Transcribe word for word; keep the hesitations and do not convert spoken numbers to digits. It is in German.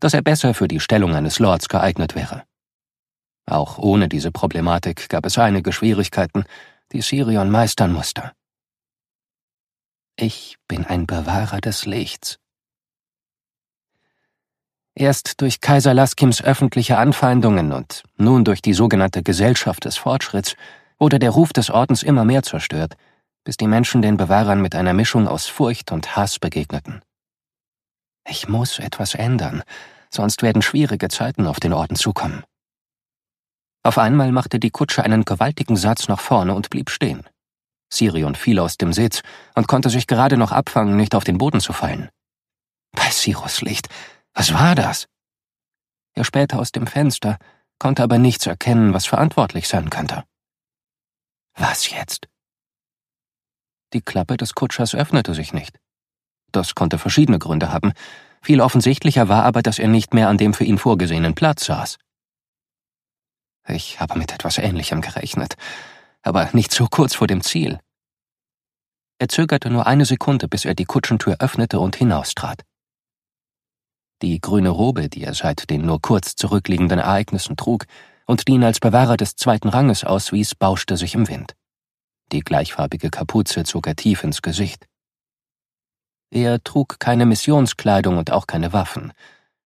dass er besser für die Stellung eines Lords geeignet wäre. Auch ohne diese Problematik gab es einige Schwierigkeiten, die Sirion meistern musste. Ich bin ein Bewahrer des Lichts. Erst durch Kaiser Laskims öffentliche Anfeindungen und nun durch die sogenannte Gesellschaft des Fortschritts wurde der Ruf des Ordens immer mehr zerstört, bis die Menschen den Bewahrern mit einer Mischung aus Furcht und Hass begegneten. Ich muss etwas ändern, sonst werden schwierige Zeiten auf den Orden zukommen. Auf einmal machte die Kutsche einen gewaltigen Satz nach vorne und blieb stehen. Sirion fiel aus dem Sitz und konnte sich gerade noch abfangen, nicht auf den Boden zu fallen. Bei Sirus Licht, was war das? Er spähte aus dem Fenster, konnte aber nichts erkennen, was verantwortlich sein könnte. Was jetzt? Die Klappe des Kutschers öffnete sich nicht. Das konnte verschiedene Gründe haben. Viel offensichtlicher war aber, dass er nicht mehr an dem für ihn vorgesehenen Platz saß. Ich habe mit etwas Ähnlichem gerechnet, aber nicht so kurz vor dem Ziel. Er zögerte nur eine Sekunde, bis er die Kutschentür öffnete und hinaustrat. Die grüne Robe, die er seit den nur kurz zurückliegenden Ereignissen trug und die ihn als Bewahrer des zweiten Ranges auswies, bauschte sich im Wind. Die gleichfarbige Kapuze zog er tief ins Gesicht. Er trug keine Missionskleidung und auch keine Waffen,